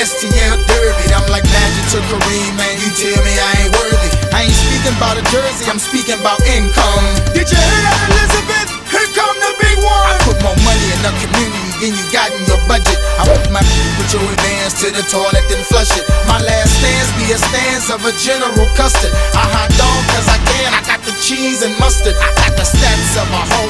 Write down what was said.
STL Derby. I'm like Magic to Kareem, man, you tell me I ain't worthy. I ain't speaking about a jersey, I'm speaking about income. Did you hear that, Elizabeth? Here come the big one. I put more money in the community than you got in your budget. I want my put your advance to the toilet, then flush it. My last stance be a stance of a General Custard. I hot dog cause I can, I got the cheese and mustard. I got the stats of a whole